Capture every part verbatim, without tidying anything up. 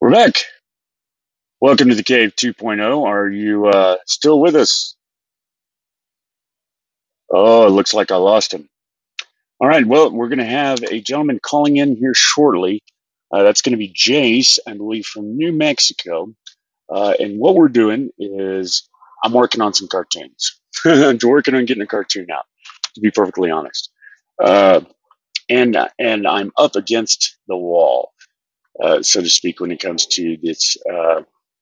We're back. Welcome to the Cave 2.0. Are you uh, still with us? Oh, it looks like I lost him. All right. Well, we're going to have a gentleman calling in here shortly. Uh, that's going to be Jace, I believe, from New Mexico. Uh, and what we're doing is I'm working on some cartoons. I'm working on getting a cartoon out, to be perfectly honest. Uh, and and I'm up against the wall, uh, so to speak, when it comes to this. Uh,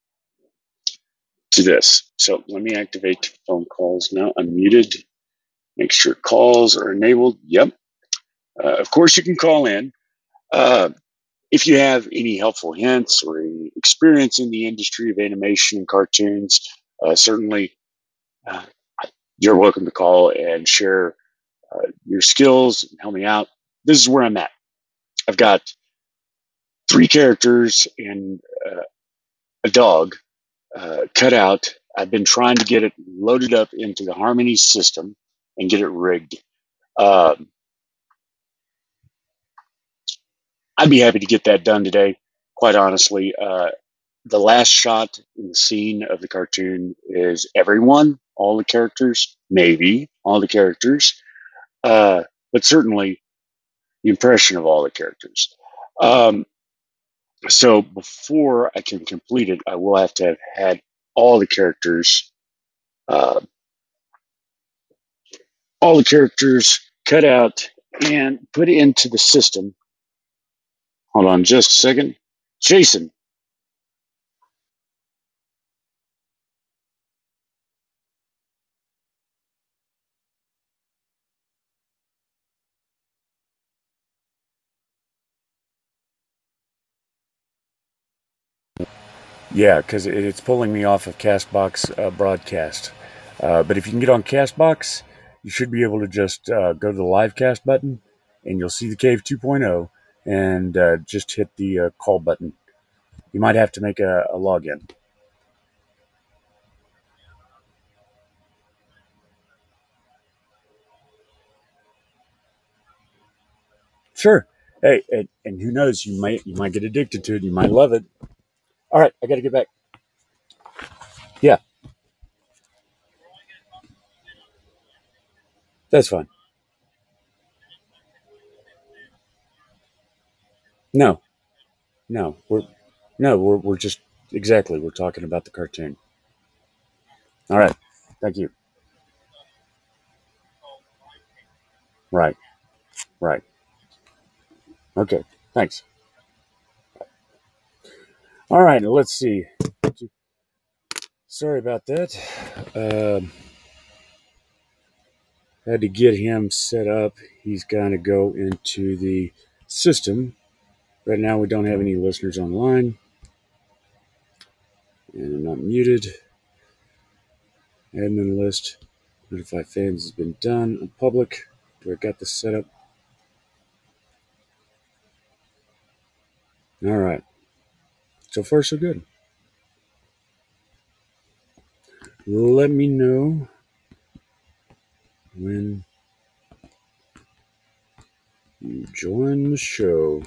to this. So let me activate phone calls now. Unmuted. Make sure calls are enabled. Yep. Uh, of course, you can call in. Uh, if you have any helpful hints or any experience in the industry of animation and cartoons, uh, certainly uh, you're welcome to call and share uh, your skills and help me out. This is where I'm at. I've got three characters and uh, a dog uh, cut out. I've been trying to get it loaded up into the Harmony system and get it rigged. Um, I'd be happy to get that done today. Quite honestly, uh, the last shot in the scene of the cartoon is everyone, all the characters, maybe all the characters, uh, but certainly the impression of all the characters. Um, so before I can complete it, I will have to have had all the characters, uh, all the characters cut out and put into the system. Hold on just a second. Jason. Yeah, because it's pulling me off of Castbox uh, broadcast. Uh, but if you can get on Castbox, you should be able to just uh, go to the live cast button and you'll see the Cave 2.0 and uh, just hit the uh, call button. You might have to make a, a login. Sure. Hey, and, and who knows? You might you might get addicted to it. You might love it. All right, I got to get back. Yeah, that's fine. No, no, we're no, we're we're just exactly. We're talking about the cartoon. All right. Thank you. Right. Right. Okay. Thanks. All right. Let's see. Sorry about that. Um, had to get him set up. He's going to go into the system. Right now, we don't have any listeners online. And I'm not muted. Admin list. Notify fans has been done. On public. Do I got this set up? All right. So far, so good. Let me know when you join the show.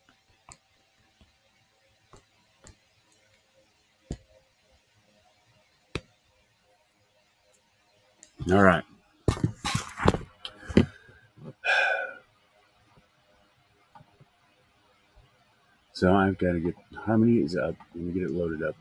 All right. So I've got to get Harmony is up. Let me get it loaded up.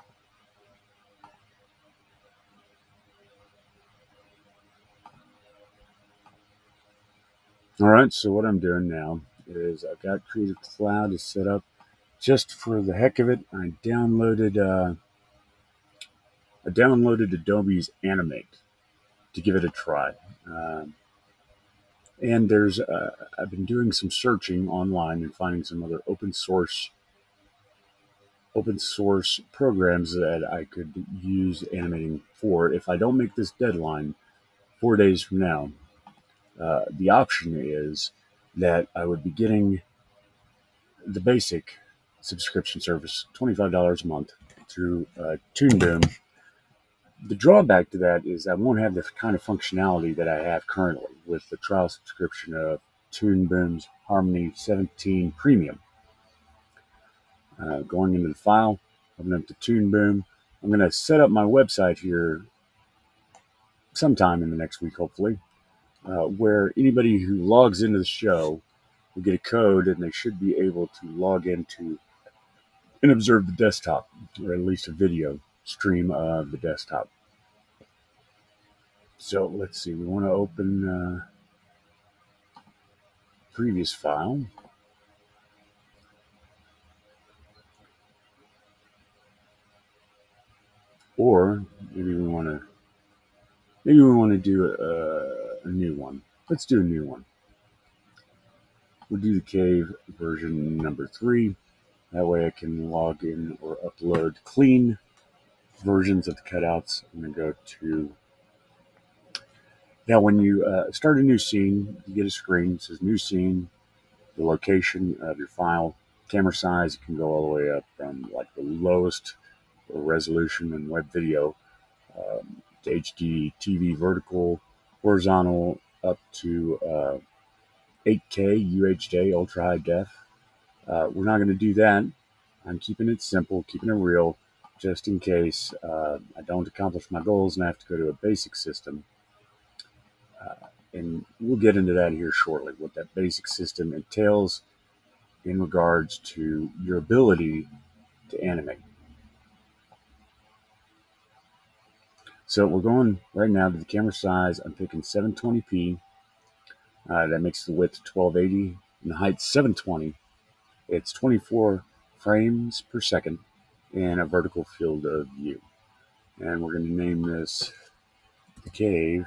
All right, so what I'm doing now is I've got Creative Cloud is set up just for the heck of it. I downloaded uh, I downloaded Adobe's Animate to give it a try, um, and there's uh, I've been doing some searching online and finding some other open source open source programs that I could use animating for. If I don't make this deadline four days from now, uh, the option is that I would be getting the basic subscription service, twenty-five dollars a month through uh, Toon Boom. The drawback to that is I won't have the kind of functionality that I have currently with the trial subscription of Toon Boom's Harmony seventeen Premium. Uh, going into the file, open up the Toon Boom. I'm going to set up my website here sometime in the next week, hopefully, uh, where anybody who logs into the show will get a code and they should be able to log into and observe the desktop, or at least a video stream of the desktop. So let's see, we want to open uh, previous file. Or maybe we want to maybe we want to do a, a new one. Let's do a new one. We'll do the cave version number three. That way I can log in or upload clean versions of the cutouts. I'm going to go to now. When you uh, start a new scene, you get a screen that says new scene, the location of your file, camera size. It can go all the way up from like the lowest resolution in web video um, to H D T V vertical, horizontal up to uh, eight K U H D ultra high def. Uh, we're not going to do that. I'm keeping it simple, keeping it real, just in case uh, I don't accomplish my goals and I have to go to a basic system. Uh, and we'll get into that here shortly, what that basic system entails in regards to your ability to animate. So we're going right now to the camera size. I'm picking seven twenty p. Uh, that makes the width twelve eighty and the height seven twenty. It's twenty-four frames per second in a vertical field of view. And we're going to name this the cave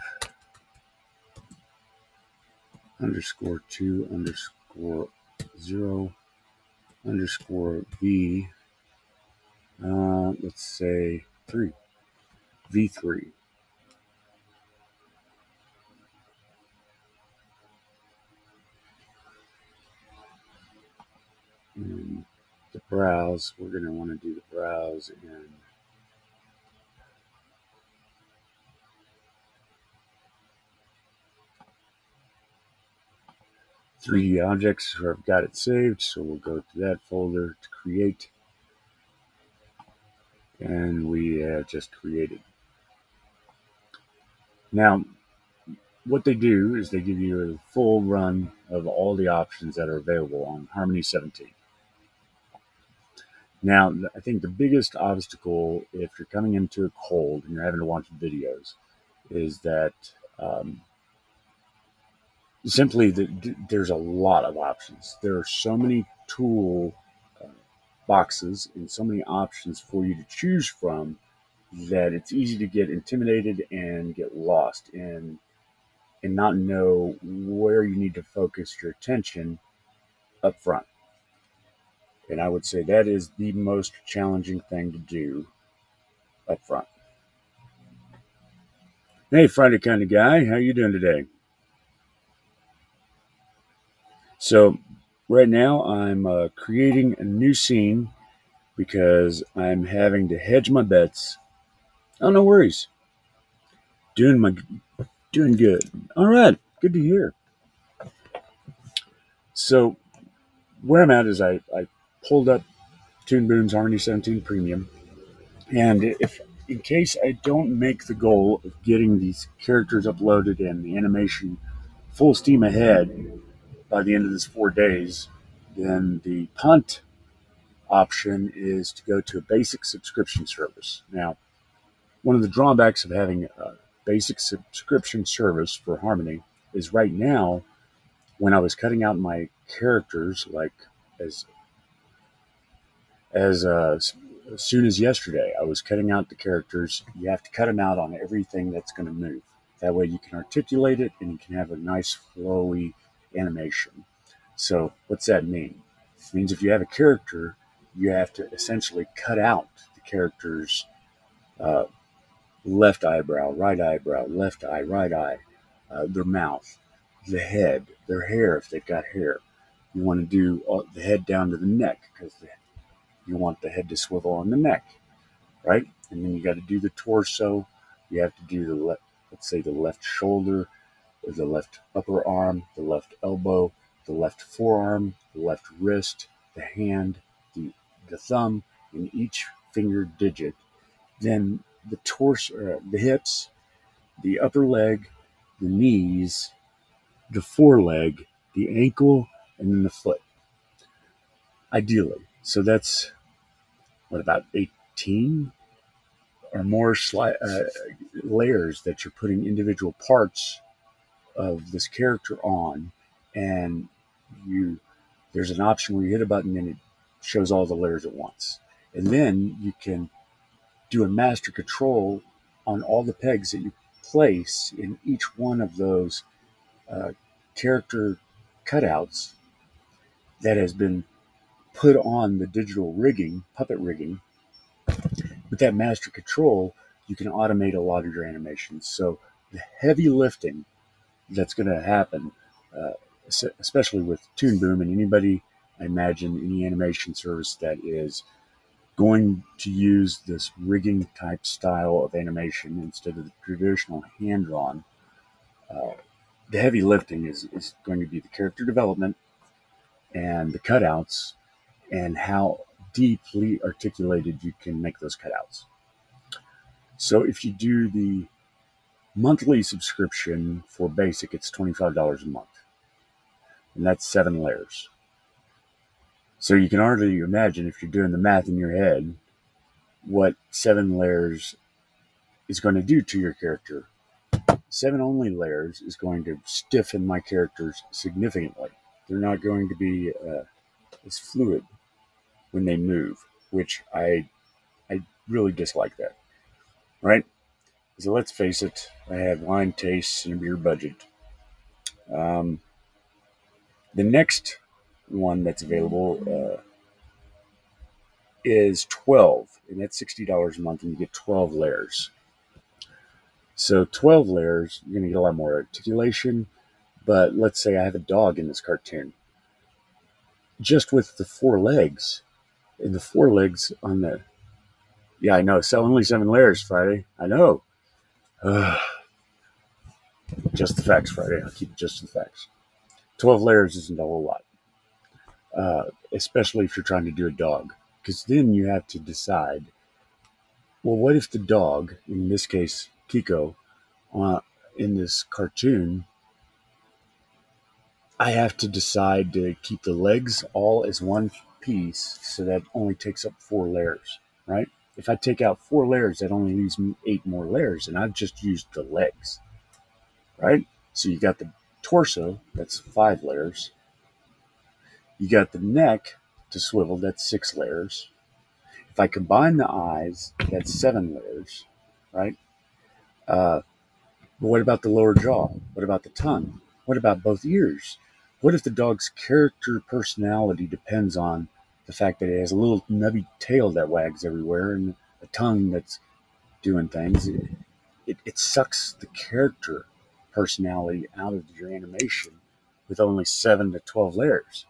underscore two underscore zero underscore V. Uh, let's say three. V three. And the browse, we're going to want to do the browse in three D objects, where I've got it saved. So we'll go to that folder to create. And we have just created. Now, what they do is they give you a full run of all the options that are available on Harmony seventeen. Now, I think the biggest obstacle if you're coming into it cold and you're having to watch videos is that um, simply the, there's a lot of options. There are so many tool uh, boxes and so many options for you to choose from that it's easy to get intimidated and get lost in and not know where you need to focus your attention up front. And I would say that is the most challenging thing to do up front. Hey, Friday kind of guy, how you doing today? So right now I'm uh, creating a new scene because I'm having to hedge my bets. Oh, no worries. Doing my doing good. All right, good to hear. So where I'm at is I, I pulled up Toon Boom's Harmony seventeen Premium. And if, in case I don't make the goal of getting these characters uploaded and the animation full steam ahead by the end of this four days, then the punt option is to go to a basic subscription service. Now, one of the drawbacks of having a basic subscription service for Harmony is right now, when I was cutting out my characters, like as as uh, as soon as yesterday, I was cutting out the characters. You have to cut them out on everything that's going to move. That way you can articulate it and you can have a nice flowy animation. So what's that mean? It means if you have a character, you have to essentially cut out the character's uh, left eyebrow, right eyebrow, left eye, right eye, uh, their mouth, the head, their hair if they've got hair. You want to do all, the head down to the neck because the you want the head to swivel on the neck, right? And then you got to do the torso. You have to do the left, let's say the left shoulder, the left upper arm, the left elbow, the left forearm, the left wrist, the hand, the the thumb and each finger digit, then the torso, uh, the hips, the upper leg, the knees, the foreleg, the ankle, and then the foot, ideally. So that's what, about eighteen or more sli- uh, layers that you're putting individual parts of this character on, and you there's an option where you hit a button and it shows all the layers at once, and then you can do a master control on all the pegs that you place in each one of those uh, character cutouts that has been put on the digital rigging, puppet rigging. With that master control, you can automate a lot of your animations. So the heavy lifting that's going to happen, uh, especially with Toon Boom and anybody, I imagine, any animation service that is going to use this rigging type style of animation instead of the traditional hand drawn, uh, the heavy lifting is, is going to be the character development and the cutouts and how deeply articulated you can make those cutouts. So if you do the monthly subscription for basic, it's twenty-five dollars a month, and that's seven layers. So you can already imagine, if you're doing the math in your head, what seven layers is going to do to your character. Seven only layers is going to stiffen my characters significantly. They're not going to be uh, as fluid when they move, which I I really dislike that. Right? So let's face it, I have wine tastes and a beer budget. Um, the next one that's available uh, is twelve, and that's sixty dollars a month, and you get twelve layers. So twelve layers, you're going to get a lot more articulation. But let's say I have a dog in this cartoon. Just with the four legs, and the four legs on the, yeah, I know, so only seven layers, Friday. I know. Uh, just the facts, Friday. I'll keep it just the facts. twelve layers isn't a whole lot, uh, especially if you're trying to do a dog. Because then you have to decide, well, what if the dog, in this case, Kiko, uh, in this cartoon, I have to decide to keep the legs all as one piece, so that only takes up four layers, right? If I take out four layers, that only leaves me eight more layers, and I've just used the legs, right? So you got the torso, that's five layers. You got the neck to swivel, that's six layers. If I combine the eyes, that's seven layers, right? Uh, but what about the lower jaw? What about the tongue? What about both ears? What if the dog's character personality depends on the fact that it has a little nubby tail that wags everywhere and a tongue that's doing things? It, it, it sucks the character personality out of your animation with only seven to twelve layers.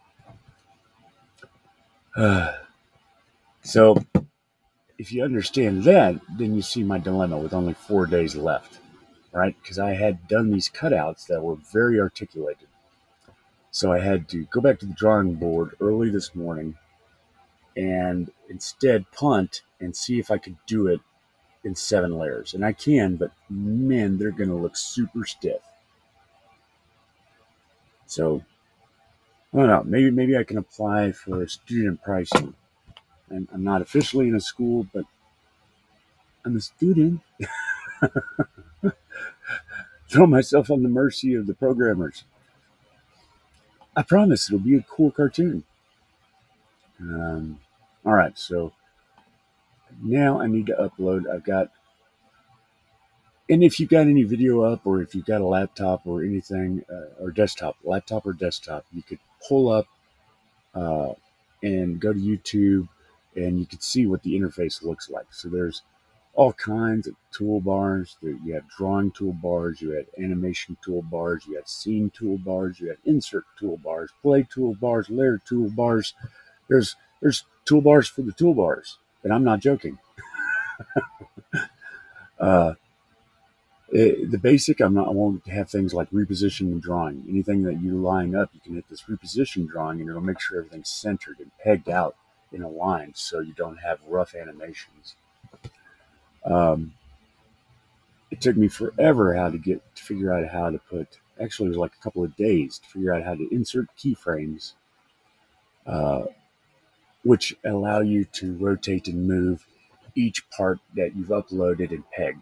So if you understand that, then you see my dilemma with only four days left, right? Because I had done these cutouts that were very articulated. So I had to go back to the drawing board early this morning and instead punt and see if I could do it in seven layers. And I can, but man, they're going to look super stiff. So I don't know. Maybe maybe I can apply for student pricing. And I'm not officially in a school, but I'm a student. Throw myself on the mercy of the programmers. I promise it'll be a cool cartoon. Um, all right, so now I need to upload. I've got, and if you've got any video up, or if you've got a laptop or anything, uh, or desktop, laptop or desktop, you could pull up uh, and go to YouTube, and you can see what the interface looks like. So there's all kinds of toolbars. You have drawing toolbars, you have animation toolbars, you have scene toolbars, you have insert toolbars, play toolbars, layer toolbars. There's there's toolbars for the toolbars, and I'm not joking. uh, it, the basic, I'm not. I won't have things like reposition and drawing. Anything that you line up, you can hit this reposition drawing, and it'll make sure everything's centered and pegged out in a line so you don't have rough animations. Um, it took me forever how to get to figure out how to put. Actually, it was like a couple of days to figure out how to insert keyframes, uh, which allow you to rotate and move each part that you've uploaded and pegged.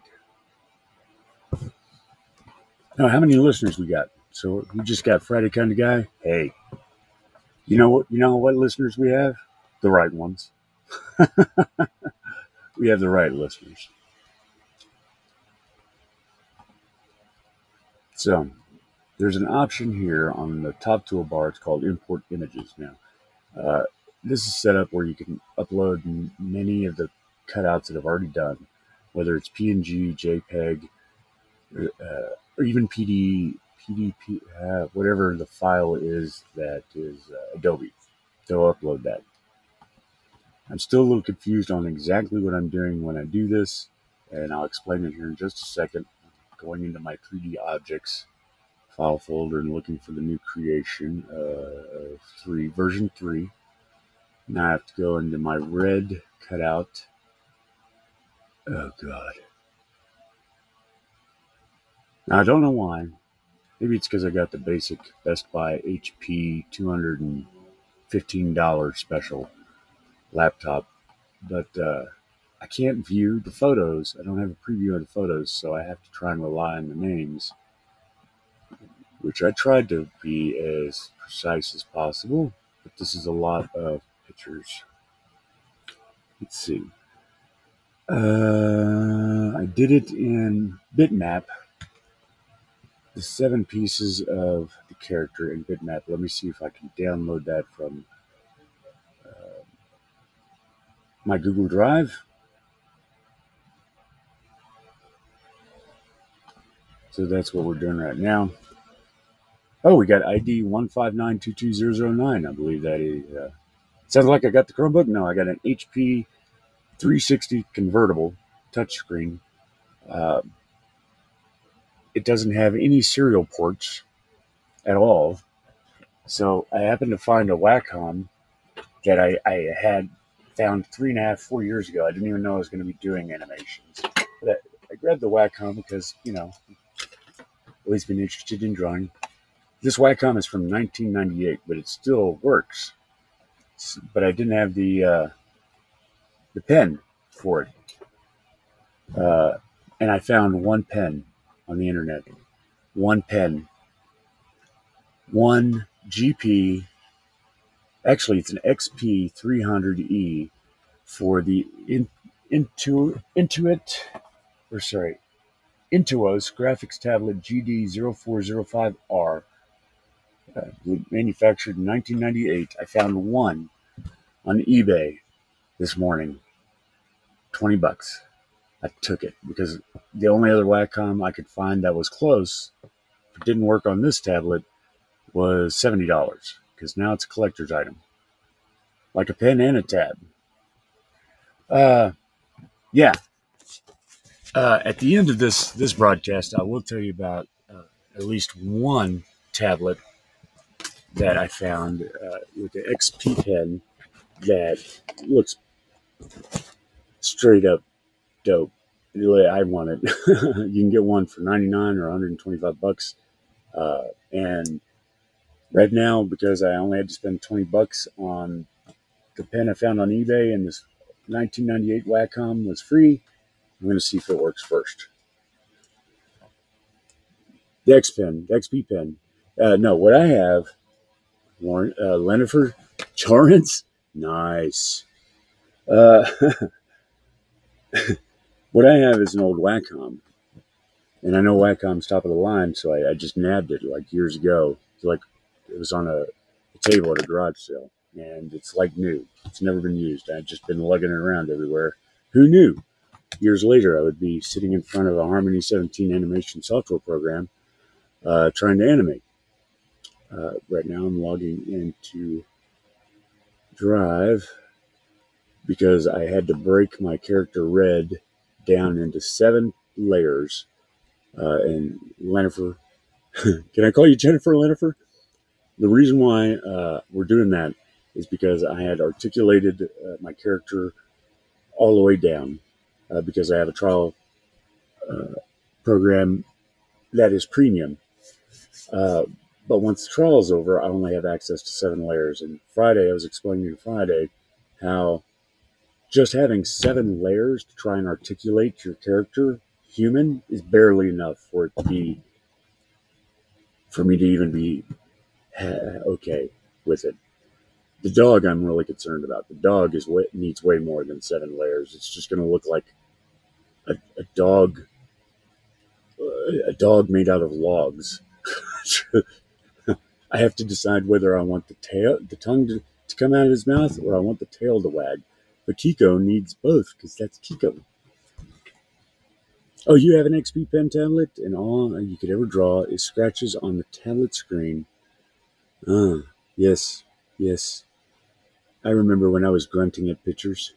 Now, how many listeners we got? So we just got Friday Kind of Guy. Hey, you know what? You know what listeners we have? The right ones. We have the right listeners. So there's an option here on the top toolbar. It's called Import Images. Now, uh, this is set up where you can upload m- many of the cutouts that I've already done, whether it's P N G, JPEG, uh, or even P D, P D P, uh, whatever the file is that is uh, Adobe. They'll upload that. I'm still a little confused on exactly what I'm doing when I do this, and I'll explain it here in just a second. Going into my three D objects file folder and looking for the new creation uh, of three, version three. Now I have to go into my red cutout. Oh God. Now I don't know why. Maybe it's because I got the basic Best Buy H P two hundred fifteen dollars special laptop, but uh, I can't view the photos. I don't have a preview of the photos, so I have to try and rely on the names, which I tried to be as precise as possible, but this is a lot of pictures. Let's see. Uh, I did it in Bitmap, the seven pieces of the character in Bitmap. Let me see if I can download that from uh, my Google Drive. So that's what we're doing right now. Oh, we got I D one five nine two two zero zero nine. I believe that is. Uh, sounds like I got the Chromebook. No, I got an H P three sixty convertible touchscreen. Uh, it doesn't have any serial ports at all. So I happened to find a Wacom that I, I had found three and a half, four years ago. I didn't even know I was going to be doing animations. But I, I grabbed the Wacom because, you know, I've always been interested in drawing. This Wacom is from nineteen ninety-eight, but it still works. But I didn't have the uh, the pen for it. Uh, and I found one pen on the internet. One pen. One G P. Actually, it's an X P three hundred E for the in, Intu, Intuit, or sorry, Intuos graphics tablet G D zero four zero five R, uh, manufactured in nineteen ninety-eight. I found one on eBay this morning, twenty bucks. I took it because the only other Wacom I could find that was close, but didn't work on this tablet, was seventy dollars because now it's a collector's item, like a pen and a tab. Uh, yeah. Uh, at the end of this this broadcast, I will tell you about uh, at least one tablet that I found uh, with the X P pen that looks straight up dope. Really, I want it. You can get one for ninety-nine or one hundred twenty-five bucks. Uh, and right now, because I only had to spend twenty bucks on the pen I found on eBay and this nineteen ninety-eight Wacom was free, I'm going to see if it works first. The X pen, the X P pen. Uh, no, what I have, Warren, uh, Lennifer Torrance, nice. Uh, what I have is an old Wacom, and I know Wacom's top of the line, so I, I just nabbed it like years ago. Like it was on a, a table at a garage sale, and it's like new. It's never been used. I've just been lugging it around everywhere. Who knew? Years later, I would be sitting in front of a Harmony seventeen animation software program, uh, trying to animate. Uh, right now, I'm logging into Drive because I had to break my character Red down into seven layers. Uh, and Lennifer, can I call you Jennifer Lennifer? The reason why uh, we're doing that is because I had articulated uh, my character all the way down uh, because I have a trial uh, program that is premium. Uh, but once the trial is over, I only have access to seven layers. And Friday, I was explaining to Friday how just having seven layers to try and articulate your character human is barely enough for it to be, for me to even be uh, okay with it. The dog I'm really concerned about. The dog is way, needs way more than seven layers. It's just going to look like a, a dog, uh, a dog made out of logs. I have to decide whether I want the tail, the tongue to, to come out of his mouth, or I want the tail to wag. But Kiko needs both because that's Kiko. Oh, you have an X P pen tablet, and all you could ever draw is scratches on the tablet screen. Ah, yes, yes. I remember when I was grunting at pictures.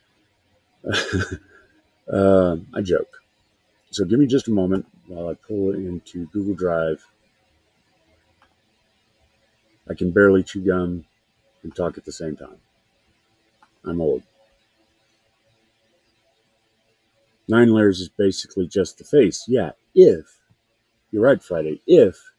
uh, I joke. So give me just a moment while I pull it into Google Drive. I can barely chew gum and talk at the same time. I'm old. Nine layers is basically just the face. Yeah, if. You're right, Friday. If.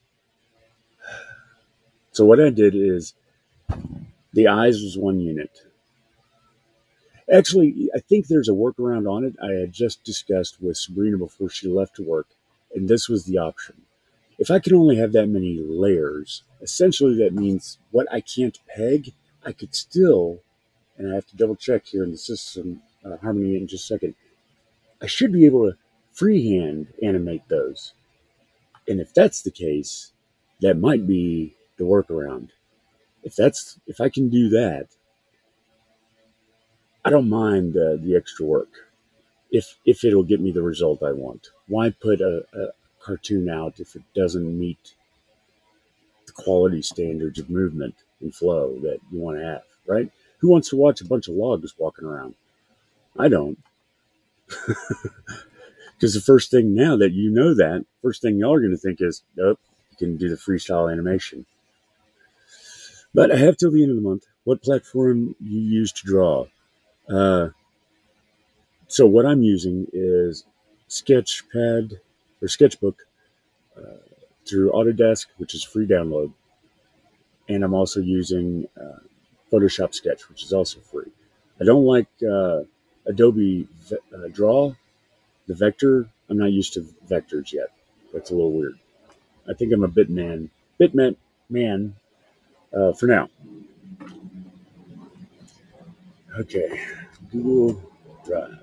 So what I did is the eyes was one unit. Actually, I think there's a workaround on it. I had just discussed with Sabrina before she left to work, and this was the option. If I can only have that many layers, essentially that means what I can't peg, I could still, and I have to double check here in the system, uh, Harmony in just a second, I should be able to freehand animate those. And if that's the case, that might be the workaround. If that's, if I can do that, I don't mind uh, the extra work. If, if it'll get me the result I want. Why put a, a cartoon out if it doesn't meet the quality standards of movement and flow that you want to have, right? Who wants to watch a bunch of logs walking around? I don't. Because the first thing now that you know that, first thing y'all are going to think is, nope, you can do the freestyle animation. But I have till the end of the month. What platform you use to draw? Uh, so what I'm using is Sketchpad or Sketchbook uh, through Autodesk, which is free download. And I'm also using uh, Photoshop Sketch, which is also free. I don't like uh, Adobe uh, Draw, the vector. I'm not used to vectors yet. That's a little weird. I think I'm a bit man, bit man, man uh, for now. Okay, Google Drive.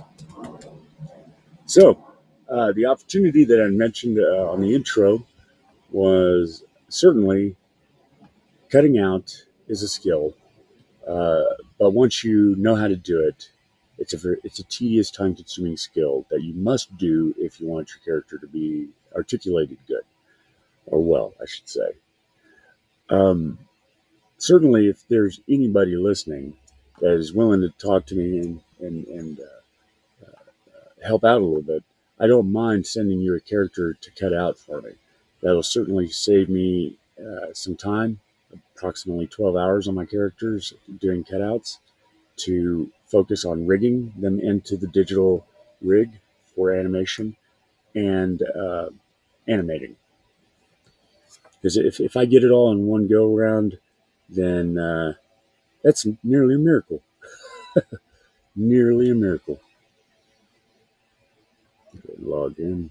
So uh, the opportunity that I mentioned uh, on the intro was certainly cutting out is a skill. Uh, but once you know how to do it, it's a very, it's a tedious, time-consuming skill that you must do if you want your character to be articulated good, or well, I should say. Um, certainly, if there's anybody listening that is willing to talk to me and and, and uh, uh, help out a little bit, I don't mind sending you a character to cut out for me. That'll certainly save me uh, some time, approximately twelve hours on my characters doing cutouts, to focus on rigging them into the digital rig for animation and uh, animating. Because if, if I get it all in one go around, then uh, that's nearly a miracle. Nearly a miracle. Log in.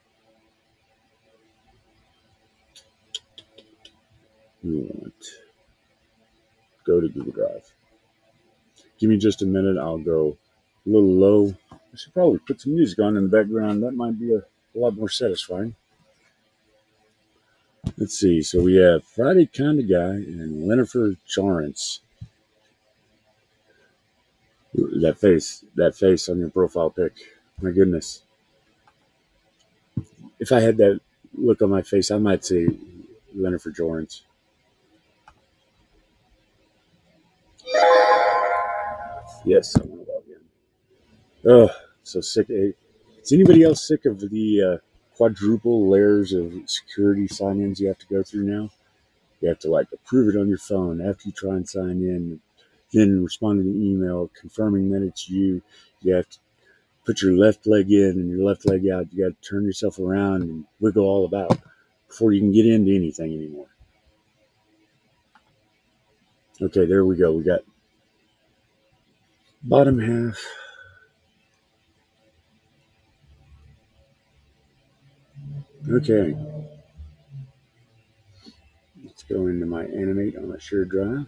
We want go to Google Drive. Give me just a minute. I'll go a little low. I should probably put some music on in the background. That might be a, a lot more satisfying. Let's see. So we have Friday Kinda Guy and Lennifer Jorrance. That face, that face on your profile pic. My goodness. If I had that look on my face, I might say Lennifer Jorrance. Yes, I want to log in. Oh, so sick. Is anybody else sick of the uh, quadruple layers of security sign-ins you have to go through now? You have to like approve it on your phone after you try and sign in, then respond to the email confirming that it's you. You have to put your left leg in and your left leg out. You got to turn yourself around and wiggle all about before you can get into anything anymore. Okay, there we go. We got bottom half. Okay. Let's go into my animate on my shared drive.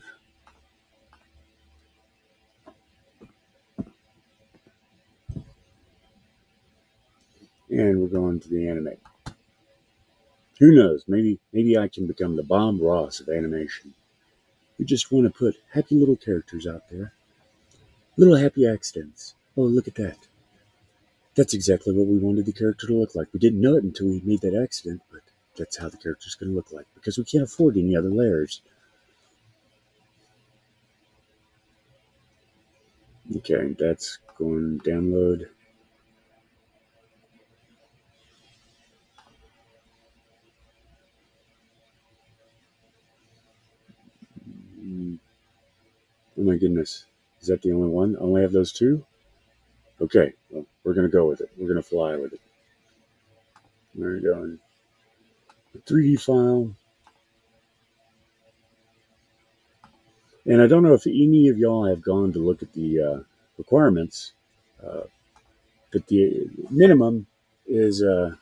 And we're going to the animate. Who knows? Maybe maybe I can become the Bob Ross of animation. We just want to put happy little characters out there. Little happy accidents. Oh, look at that. That's exactly what we wanted the character to look like. We didn't know it until we made that accident, but that's how the character's going to look like because we can't afford any other layers. Okay, that's going to download. Oh my goodness. Is that the only one? I only have those two? Okay, well, we're going to go with it. We're going to fly with it. We're going the three D file. And I don't know if any of y'all have gone to look at the uh, requirements, uh, but the minimum is uh,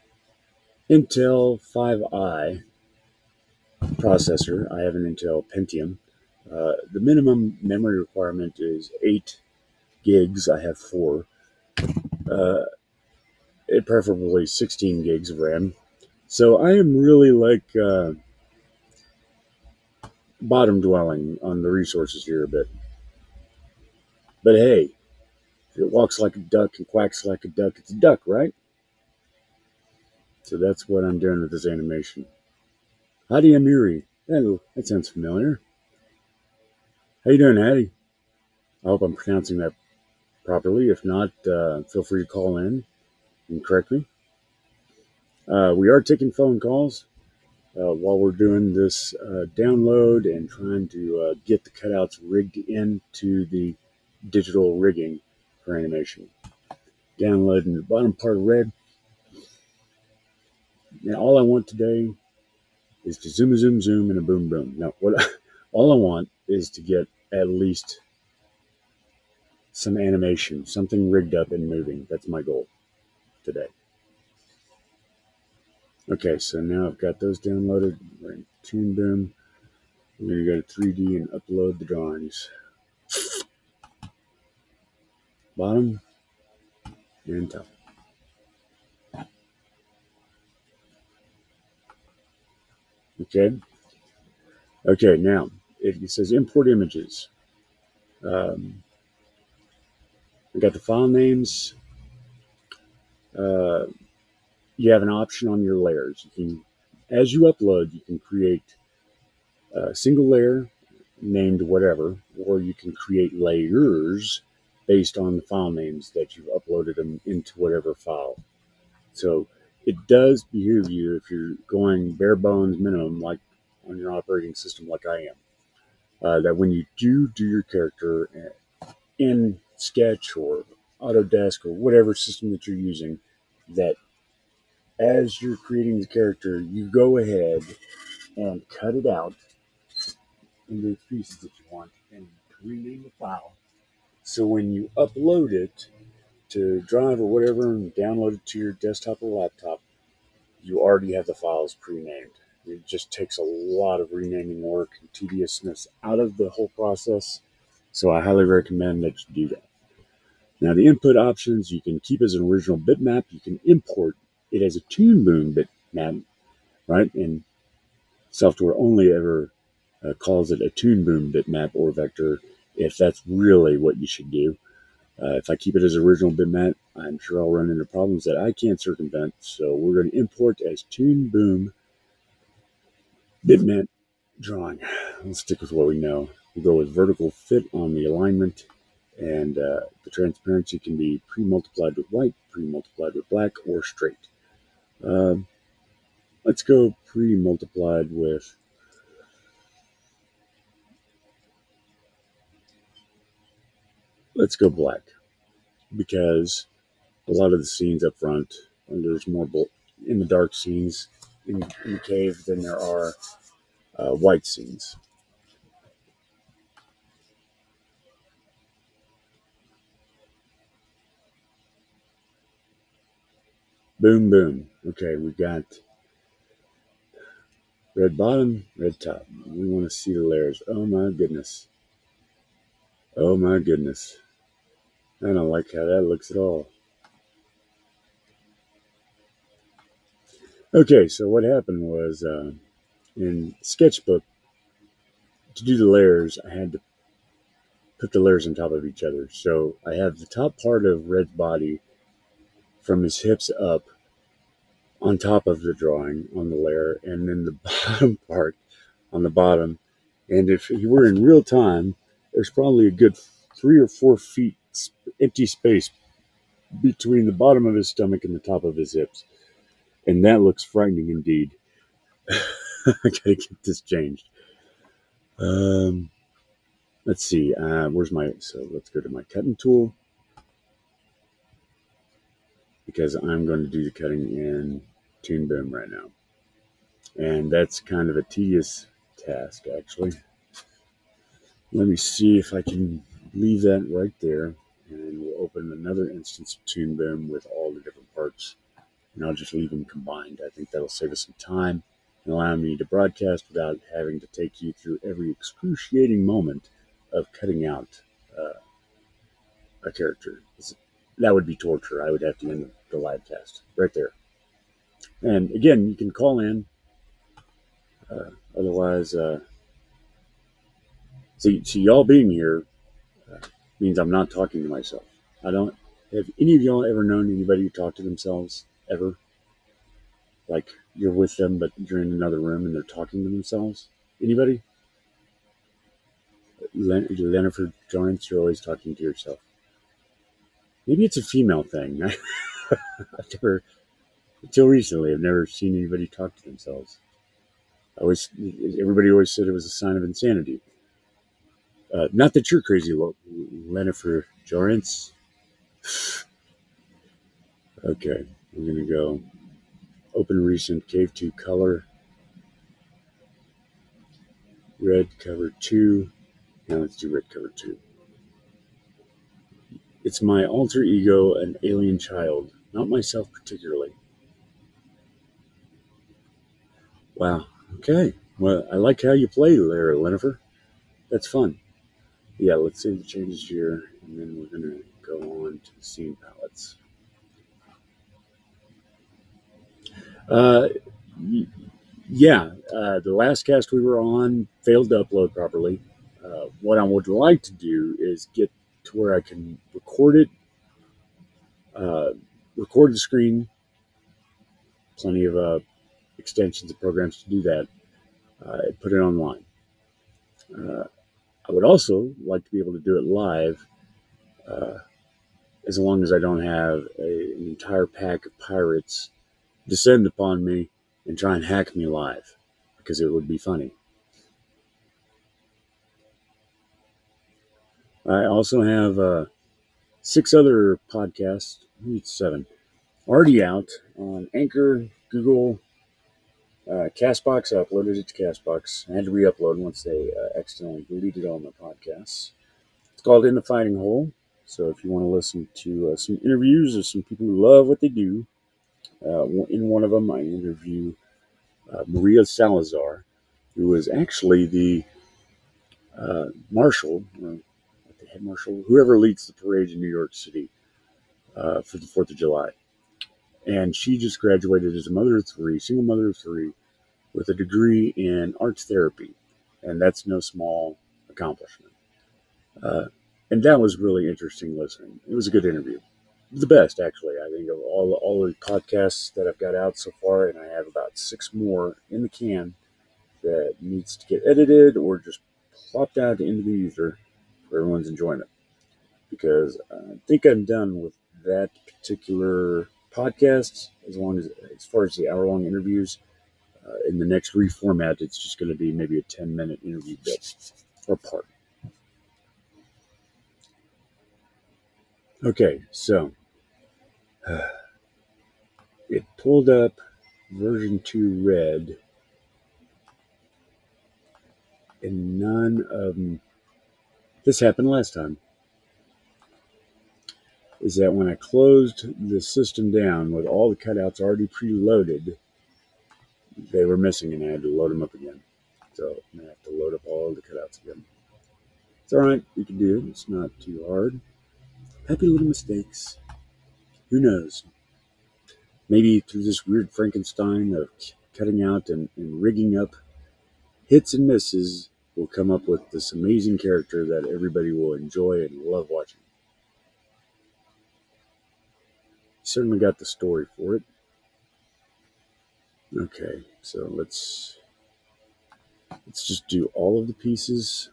Intel five i processor. I have an Intel Pentium. Uh, the minimum memory requirement is eight gigs. I have four. Uh, preferably sixteen gigs of RAM. So I am really like uh, bottom dwelling on the resources here a bit. But hey, if it walks like a duck and quacks like a duck, it's a duck, right? So that's what I'm doing with this animation. Hadi Amiri. Hello, that sounds familiar. How you doing, Hadi? I hope I'm pronouncing that properly. If not, uh, feel free to call in and correct me. Uh, we are taking phone calls uh, while we're doing this uh, download and trying to uh, get the cutouts rigged into the digital rigging for animation. Download in the bottom part of red. Now, all I want today is to zoom, zoom, zoom, and a boom, boom. Now, what all I want is to get at least some animation, something rigged up and moving. That's my goal today. Okay, so now I've got those downloaded. We're in Toon Boom. I'm going to go to three D and upload the drawings. Bottom and top. Okay. Okay, now it says import images. Um, we got the file names. Uh, you have an option on your layers. You can, as you upload, you can create a single layer named whatever, or you can create layers based on the file names that you've uploaded them into whatever file. So it does behoove you, if you're going bare bones minimum, like on your operating system, like I am, uh, that when you do do your character in Sketch or Autodesk or whatever system that you're using, that as you're creating the character, you go ahead and cut it out into the pieces that you want and rename the file. So when you upload it to Drive or whatever and download it to your desktop or laptop, you already have the files pre-named. It just takes a lot of renaming work and tediousness out of the whole process. So I highly recommend that you do that. Now the input options you can keep as an original bitmap. You can import it as a Toon Boom bitmap, right? And software only ever uh, calls it a Toon Boom bitmap or vector if that's really what you should do. Uh, if I keep it as original bitmap, I'm sure I'll run into problems that I can't circumvent. So we're going to import as Toon Boom bitmap drawing. Let's stick with what we know. We'll go with vertical fit on the alignment, and uh, the transparency can be pre-multiplied with white, pre-multiplied with black, or straight. Uh, let's go pre-multiplied with let's go black, because a lot of the scenes up front, and there's more in the dark scenes in, in the cave than there are uh, white scenes. Boom, boom. Okay, we got red bottom, red top. We want to see the layers. Oh my goodness. Oh my goodness. I don't like how that looks at all. Okay, so what happened was uh, in Sketchbook, to do the layers, I had to put the layers on top of each other. So I have the top part of Red's body from his hips up on top of the drawing on the layer, and then the bottom part on the bottom. And if you were in real time, there's probably a good three or four feet empty space between the bottom of his stomach and the top of his hips. And that looks frightening indeed. I gotta get this changed. Um, let's see. Uh, where's my, so let's go to my cutting tool, because I'm going to do the cutting in Toon Boom right now. And that's kind of a tedious task, actually. Let me see if I can leave that right there, and we'll open another instance of Toon Boom with all the different parts, and I'll just leave them combined. I think that'll save us some time and allow me to broadcast without having to take you through every excruciating moment of cutting out uh, a character. That would be torture. I would have to end the live cast right there. And again, you can call in. Uh, otherwise, uh, see, see, y'all being here uh, means I'm not talking to myself. I don't. Have any of y'all ever known anybody who talked to themselves ever? Like you're with them, but you're in another room and they're talking to themselves? Anybody? Len- Lennifer Jones, you're always talking to yourself. Maybe it's a female thing. I've never, until recently, I've never seen anybody talk to themselves. I always, everybody always said it was a sign of insanity. Uh, not that you're crazy, Lennifer Jones. Okay, we're gonna go open recent Cave two color, red cover two. Now let's do red cover two. It's my alter ego, an alien child, not myself particularly. Wow. Okay. Well, I like how you play there, Lennifer. That's fun. Yeah, let's save the changes here, and then we're gonna go on to the scene palettes. Uh, yeah, uh, the last cast we were on failed to upload properly. Uh, what I would like to do is get to where I can record it, uh, record the screen, plenty of uh, extensions and programs to do that, uh, and put it online. Uh, I would also like to be able to do it live, uh, as long as I don't have a, an entire pack of pirates descend upon me and try and hack me live, because it would be funny. I also have uh, six other podcasts, maybe seven, already out on Anchor, Google, uh, Castbox. I uploaded it to Castbox. I had to re-upload once they uh, accidentally deleted all my podcasts. It's called In the Fighting Hole. So if you want to listen to uh, some interviews of some people who love what they do, uh, in one of them I interview uh, Maria Salazar, who was actually the uh, marshal, or the head marshal, whoever leads the parade in New York City uh, for the fourth of July. And she just graduated as a mother of three, single mother of three, with a degree in arts therapy. And that's no small accomplishment. Uh, and that was really interesting listening. It was a good interview. The best, actually, I think, of all, all the podcasts that I've got out so far. And I have about six more in the can that needs to get edited or just plopped out into the ether for everyone's enjoyment. Because I think I'm done with that particular podcast, as long as as far as the hour-long interviews. Uh, in the next reformat, it's just going to be maybe a ten-minute interview bit or part. Okay, so uh, it pulled up version two red, and none of them. This happened last time. Is that when I closed the system down with all the cutouts already preloaded, they were missing, and I had to load them up again. So I'm gonna have to load up all the cutouts again. It's all right. We can do it. It's not too hard. Happy little mistakes. Who knows? Maybe through this weird Frankenstein of cutting out and, and rigging up hits and misses, we'll come up with this amazing character that everybody will enjoy and love watching. Certainly got the story for it. Okay, so let's let's just do all of the pieces.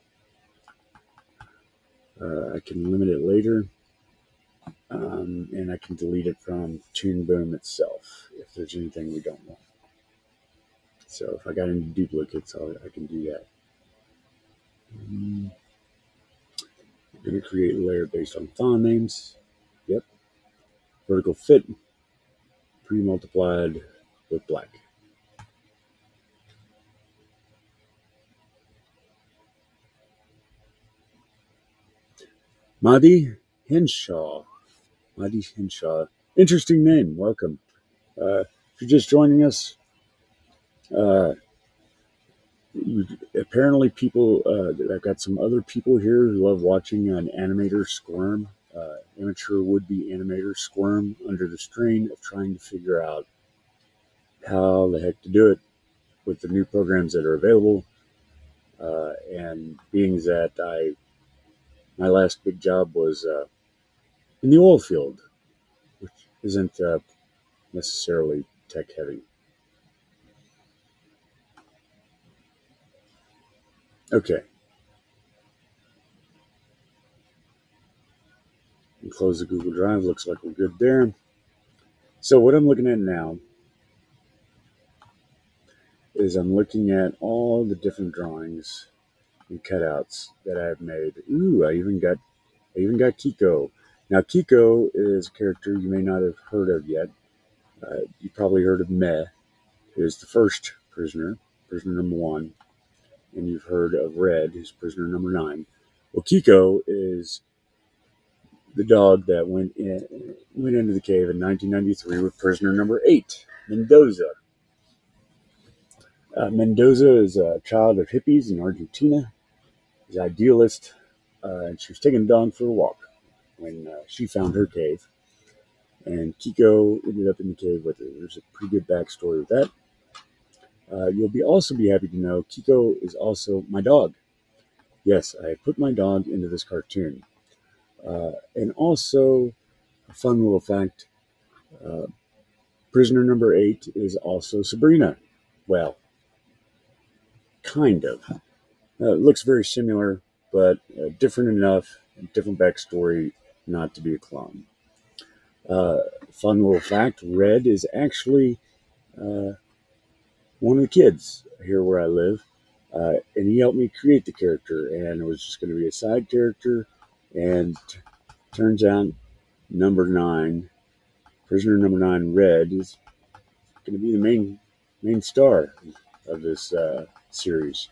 Uh, I can limit it later, um, and I can delete it from Toon Boom itself if there's anything we don't want. So if I got any duplicates, I'll, I can do that. Um, I'm going to create a layer based on font names. Yep. Vertical fit, pre-multiplied with black. Mahdi Henshaw. Mahdi Henshaw. Interesting name. Welcome. Uh, if you're just joining us, uh, apparently people, uh, I've got some other people here who love watching an animator squirm, uh, amateur would-be animator squirm under the strain of trying to figure out how the heck to do it with the new programs that are available. Uh, and being that I, my last big job was uh, in the oil field, which isn't uh, necessarily tech heavy. Okay. And close the Google Drive. Looks like we're good there. So what I'm looking at now is I'm looking at all the different drawings and cutouts that I've made. Ooh, I even got I even got Kiko. Now Kiko is a character you may not have heard of yet. Uh, you probably heard of Meh, who is the first prisoner, prisoner number one, and you've heard of Red, who's prisoner number nine. Well, Kiko is the dog that went in, went into the cave in nineteen ninety-three with prisoner number eight, Mendoza. Uh, Mendoza is a child of hippies in Argentina. He's an idealist, uh, and she was taking a dog for a walk when uh, she found her cave. And Kiko ended up in the cave with her. There's a pretty good backstory with that. Uh, you'll be also be happy to know Kiko is also my dog. Yes, I put my dog into this cartoon. Uh, and also, a fun little fact, uh, prisoner number eight is also Sabrina. Well, kind of. Uh, it looks very similar, but uh, different enough, different backstory not to be a clone. Uh, fun little fact, Red is actually uh, one of the kids here where I live, uh, and he helped me create the character, and it was just going to be a side character, and t- turns out number nine, prisoner number nine, Red, is going to be the main main star of this uh, series.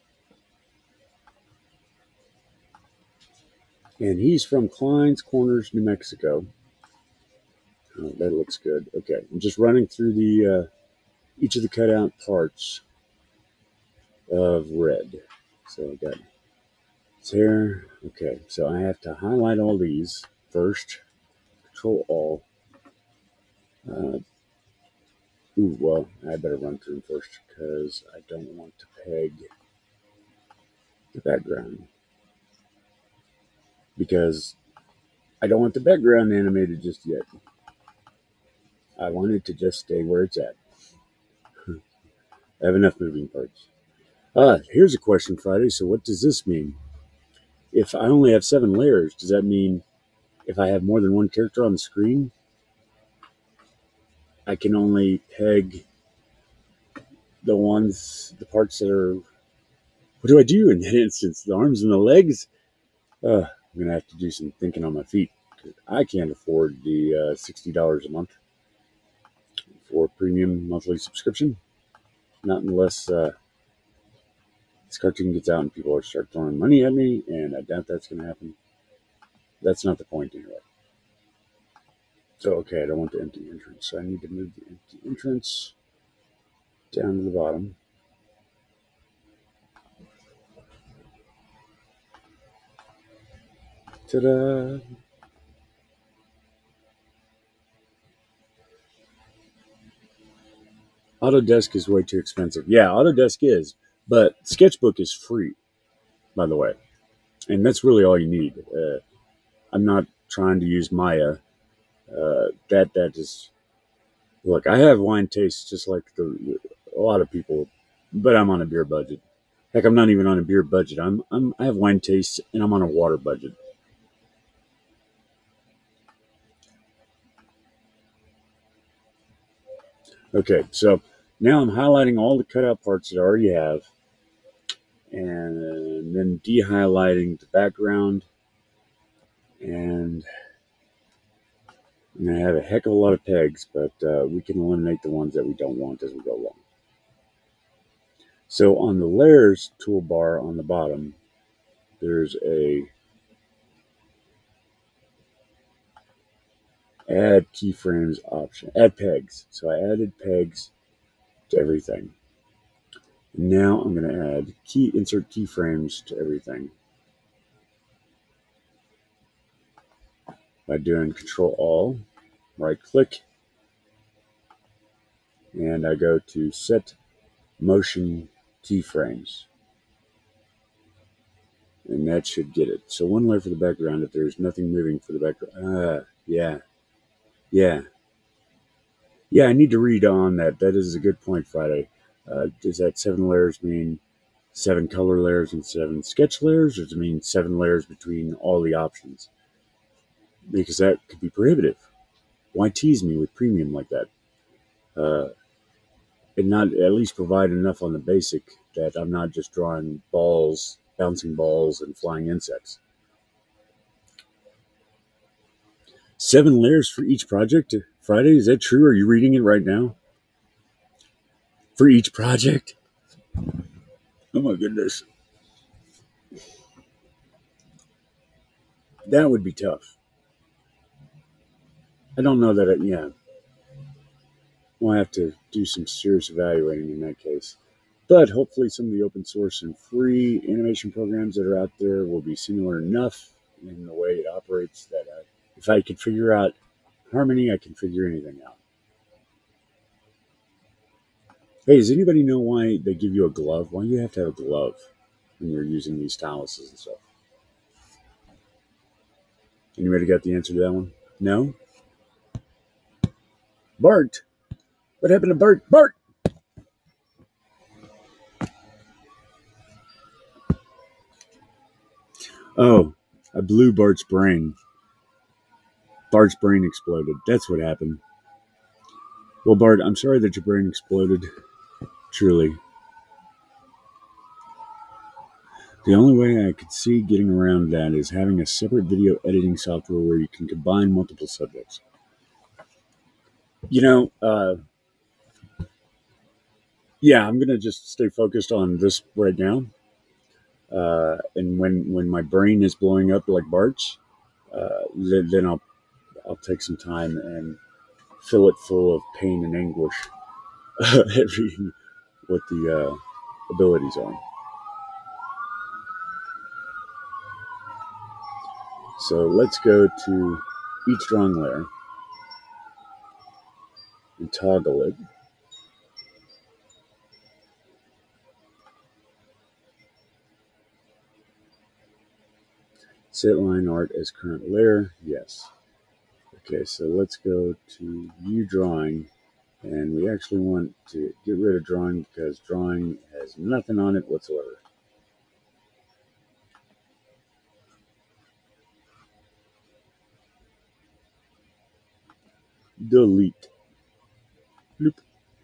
And he's from Klein's Corners, New Mexico. Oh, that looks good. Okay, I'm just running through the uh, each of the cutout parts of Red. So I got his hair. Okay, so I have to highlight all these first. Control all. Uh, ooh, well, I better run through them first because I don't want to peg the background. Because I don't want the background animated just yet. I want it to just stay where it's at. I have enough moving parts. Ah, here's a question, Friday. So what does this mean? If I only have seven layers, does that mean if I have more than one character on the screen, I can only peg the ones, the parts that are. What do I do in that instance? The arms and the legs? Uh, I'm going to have to do some thinking on my feet I can't afford the uh, sixty dollars a month for premium monthly subscription. Not unless uh, this cartoon gets out and people are start throwing money at me, and I doubt that's going to happen. That's not the point anyway. So, okay, I don't want the empty entrance. So I need to move the empty entrance down to the bottom. Ta-da! Autodesk is way too expensive. Yeah, Autodesk is, but Sketchbook is free, by the way. And that's really all you need. Uh, I'm not trying to use Maya. Uh, that that is look. I have wine tastes just like the, a lot of people, but I'm on a beer budget. Heck, I'm not even on a beer budget. I'm I'm I have wine tastes and I'm on a water budget. Okay, so now I'm highlighting all the cutout parts that I already have, and then de-highlighting the background, and I'm going to have a heck of a lot of pegs, but uh, we can eliminate the ones that we don't want as we go along. So on the layers toolbar on the bottom, there's a add keyframes option, add pegs. So I added pegs to everything. Now I'm going to add key insert keyframes to everything by doing Control All, right click, and I go to set motion keyframes. And that should get it. So one layer for the background if there's nothing moving for the background. Ah, yeah. Yeah. Yeah, I need to read on that. That is a good point, Friday. Uh, does that seven layers mean seven color layers and seven sketch layers, or does it mean seven layers between all the options? Because that could be prohibitive. Why tease me with premium like that? Uh, and not at least provide enough on the basic that I'm not just drawing balls, bouncing balls, and flying insects. Seven layers for each project? Friday, is that true? Are you reading it right now? For each project? Oh my goodness. That would be tough. I don't know that, it, yeah. We'll have to do some serious evaluating in that case. But hopefully some of the open source and free animation programs that are out there will be similar enough in the way it operates that I, if I could figure out Harmony, I can figure anything out. Hey, does anybody know why they give you a glove? Why do you have to have a glove when you're using these styluses and stuff? Anybody got the answer to that one? No? Bart! What happened to Bart? Bart! Oh, I blew Bart's brain. Bart's brain exploded. That's what happened. Well, Bart, I'm sorry that your brain exploded. Truly. The only way I could see getting around that is having a separate video editing software where you can combine multiple subjects. You know, uh, yeah, I'm going to just stay focused on this right now. Uh, and when, when my brain is blowing up like Bart's, uh, then, then I'll I'll take some time and fill it full of pain and anguish at reading what the uh, abilities are. So let's go to each drawing layer and toggle it. Set line art as current layer, yes. Okay, so let's go to view drawing, and we actually want to get rid of drawing because drawing has nothing on it whatsoever. Delete. Bloop.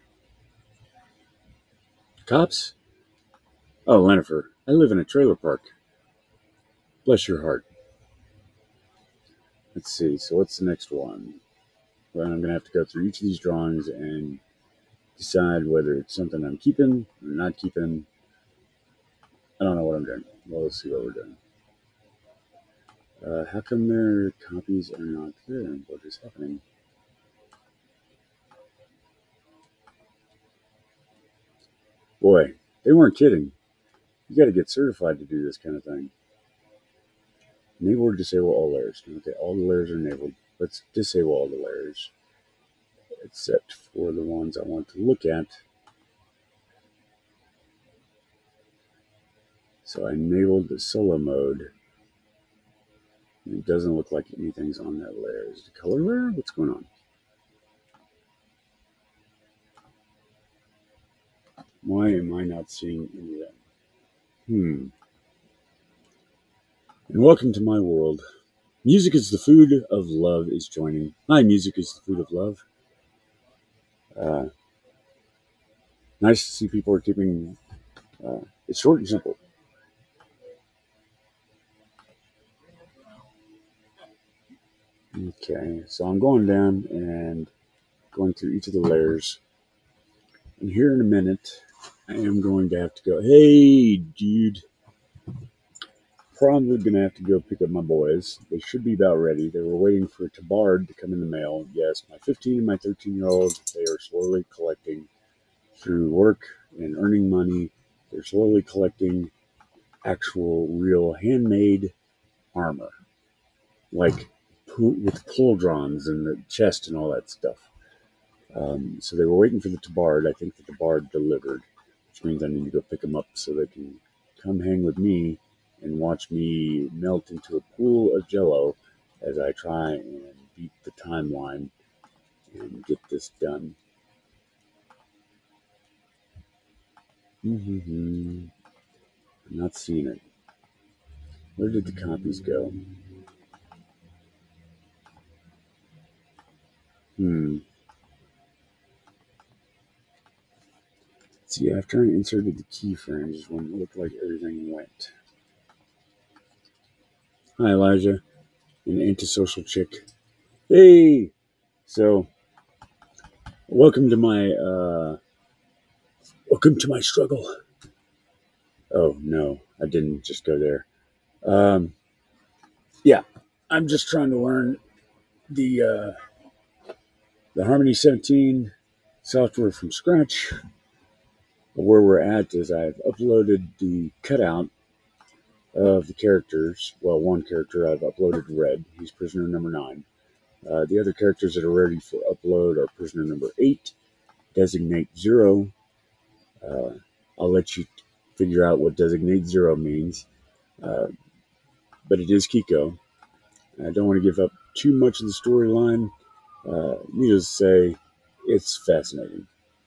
Cops? Oh, Lennifer, I live in a trailer park. Bless your heart. let's see. So what's the next one? Well, I'm going to have to go through each of these drawings and decide whether it's something I'm keeping or not keeping. I don't know what I'm doing. Well, let's see what we're doing. Uh, how come their copies are not there? What is happening? Boy, they weren't kidding. You got to get certified to do this kind of thing. Enable or disable all layers. Okay, all the layers are enabled. Let's disable all the layers, except for the ones I want to look at. So I enabled the solo mode. It doesn't look like anything's on that layer. Is it color layer? What's going on? Why am I not seeing any of that? Hmm. And welcome to my world. Music is the food of love is joining. Hi, music is the food of love. Uh, nice to see people are keeping uh, it short and simple. Okay, so I'm going down and going through each of the layers. And here in a minute, I am going to have to go, hey, dude. Probably going to have to go pick up my boys. They should be about ready. They were waiting for Tabard to come in the mail. Yes, my fifteen and my thirteen-year-old, they are slowly collecting through work and earning money. They're slowly collecting actual, real, handmade armor, like with pauldrons and the chest and all that stuff. Um, so they were waiting for the Tabard. I think the Tabard delivered, which means I need to go pick them up so they can come hang with me and watch me melt into a pool of jello as I try and beat the timeline and get this done. Mm-hmm. I'm not seeing it. Where did the copies go? Hmm. See, after I inserted the keyframes, when it looked like everything went. Hi, Elijah, an antisocial chick. Hey! So, welcome to my, uh, welcome to my struggle. Oh, no, I didn't just go there. Um, yeah, I'm just trying to learn the, uh, the Harmony seventeen software from scratch. Where we're at is I've uploaded the cutout of the characters. Well, one character I've uploaded Red. He's prisoner number nine. Uh, the other characters that are ready for upload are prisoner number eight, designate zero. Uh, I'll let you figure out what designate zero means. Uh, but it is Kiko. I don't want to give up too much of the storyline. Uh, needless to say, it's fascinating.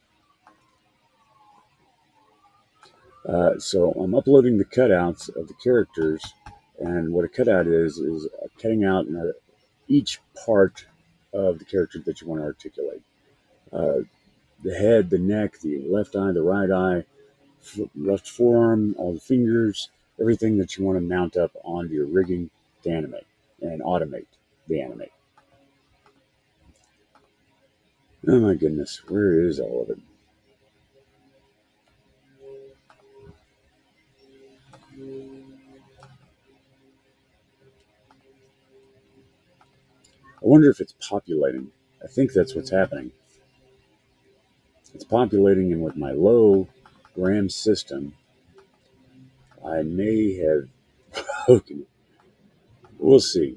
Uh, so I'm uploading the cutouts of the characters, and what a cutout is is cutting out each part of the character that you want to articulate. Uh, the head, the neck, the left eye, the right eye, left forearm, all the fingers, everything that you want to mount up onto your rigging to animate and automate the animate. Oh my goodness, where is all of it? I wonder if it's populating. I think that's what's happening. It's populating, and with my low RAM system, I may have broken it. We'll see.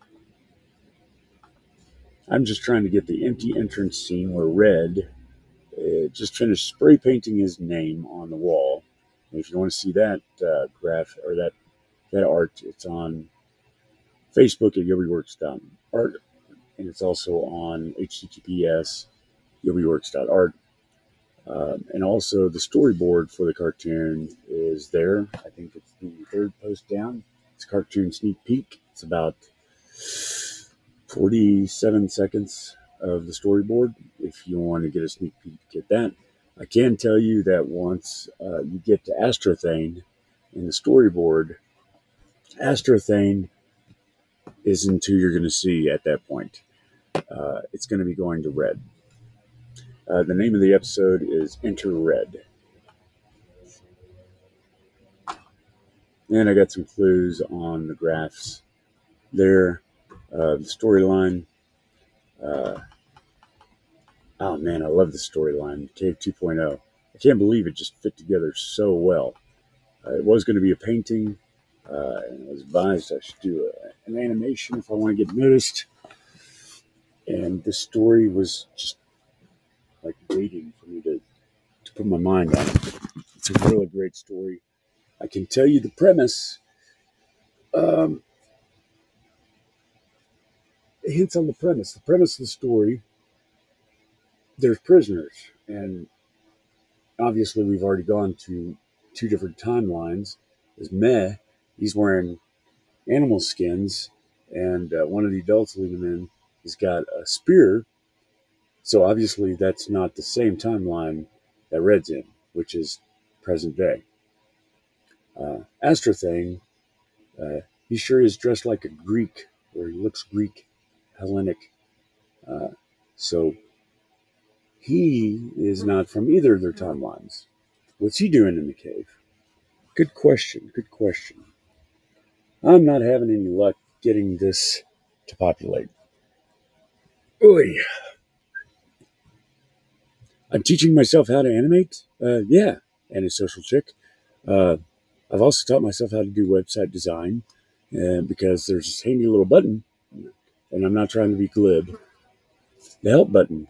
I'm just trying to get the empty entrance scene where Red uh, just finished spray painting his name on the wall. And if you want to see that uh, graph or that that art, it's on Facebook at yobiworks dot art, and it's also on H T T P S yobiworks dot art. Um, and also the storyboard for the cartoon is there. I think it's the third post down. It's a cartoon sneak peek. It's about forty-seven seconds of the storyboard. If you want to get a sneak peek, get that. I can tell you that once uh, you get to Astrothane in the storyboard, Astrothane isn't who you're going to see at that point. Uh, it's going to be going to red. Uh, the name of the episode is Enter Red. And I got some clues on the graphs there. Uh, the storyline. Uh, oh man, I love the storyline. Cave two point oh. I can't believe it just fit together so well. Uh, it was going to be a painting, uh, and I was advised I should do a, an animation if I want to get noticed. And the story was just like waiting for me to, to put my mind on it. It's a really great story. I can tell you the premise. Um, hints on the premise. The premise of the story, there's prisoners. And obviously we've already gone to two different timelines. There's Meh. He's wearing animal skins. And uh, one of the adults leading him in has got a spear. So obviously that's not the same timeline that Red's in, which is present day. Uh, Astrothane, uh, he sure is dressed like a Greek, or he looks Greek, Hellenic. Uh, so he is not from either of their timelines. What's he doing in the cave? Good question, good question. I'm not having any luck getting this to populate. Oy. I'm teaching myself how to animate? Uh, yeah, antisocial chick. Uh, I've also taught myself how to do website design uh, because there's this handy little button, and I'm not trying to be glib. The help button.